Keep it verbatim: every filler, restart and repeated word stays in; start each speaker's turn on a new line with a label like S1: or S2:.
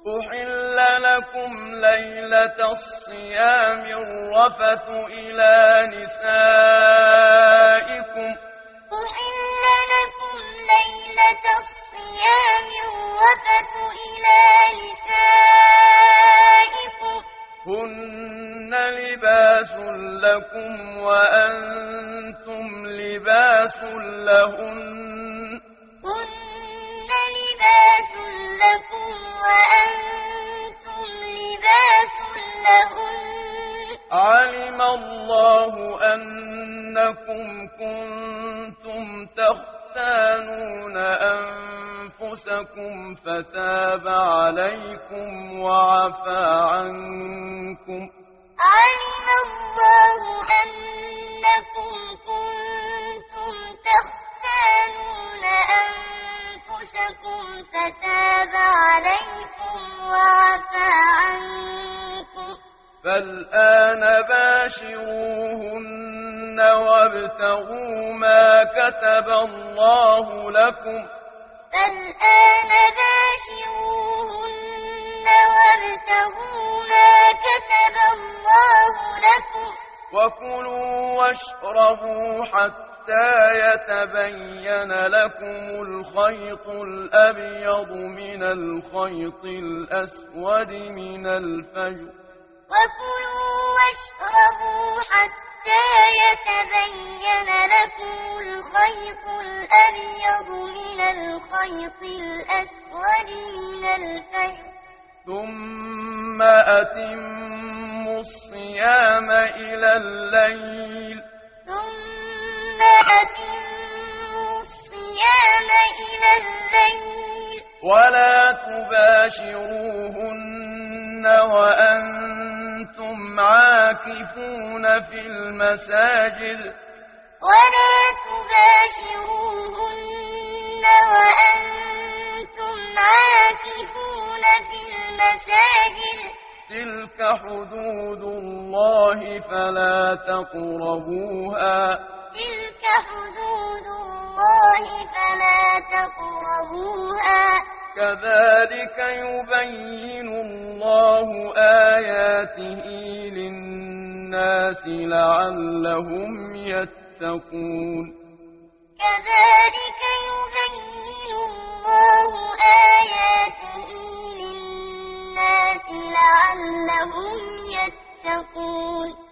S1: أحل لكم ليلة الصيام الرفث إلى نسائكم
S2: أحل لكم ليلة الصيام الرفث إلى نسائكم
S1: هن لباس لكم وأنتم لباس لهن
S2: هن لباس لكم وأنتم لباس لهن
S1: علم الله أنكم كنتم تختانون أنفسكم فتاب عليكم وعفى عنكم
S2: علم الله أنكم كنتم تختانون أنفسكم فتاب عليكم وعفى عنكم
S1: فالآن باشروهن وابتغوا ما كتب الله لكم
S2: فالآن باشروهن وابتغوا ما كتب الله لكم
S1: وكلوا واشربوا حتى يتبين لكم الخيط الأبيض من الخيط الأسود من الفجر
S2: وكلوا واشربوا حتى يتبين لكم الخيط الأبيض من الخيط الأسود من الفجر
S1: ثم أتموا الصيام إلى الليل
S2: ثم أتموا الصيام إلى الليل
S1: ولا تباشروهن وأنتم عاكفون في المساجد
S2: ولا تباشروهن وأنتم عاكفون في المساجد
S1: تلك حدود الله فلا تقربوها
S2: تلك حدود الله فلا تقربوها
S1: كذلك يبين الله آياته للناس لعلهم يتقون
S2: كذلك يبين الله آياته للناس لعلهم يتقون